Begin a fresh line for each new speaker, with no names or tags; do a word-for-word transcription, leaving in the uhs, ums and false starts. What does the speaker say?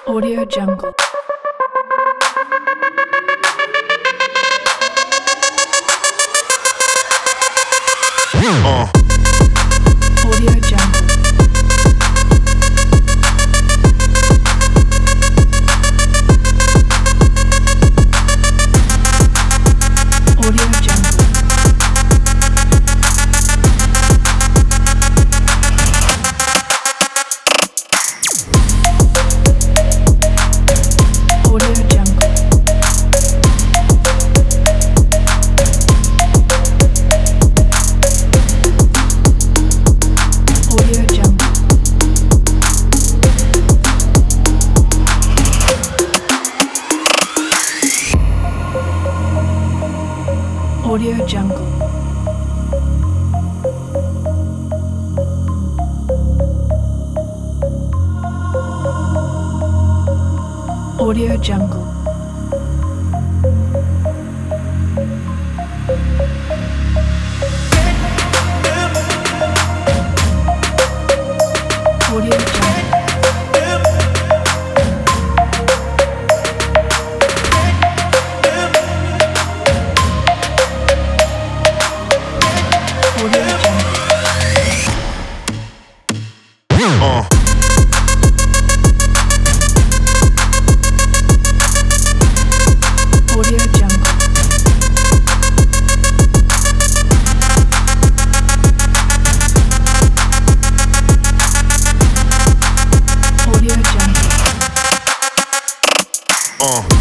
Audio Jungle.
Uh.
Audio Jungle. Audio Jungle. Audio Jungle. Audio Jungle. Audio Jungle. Audio Jungle. Audio Jungle. Audio Jungle.
Uh.
Audio Jungle. Audio Jungle.
Uh.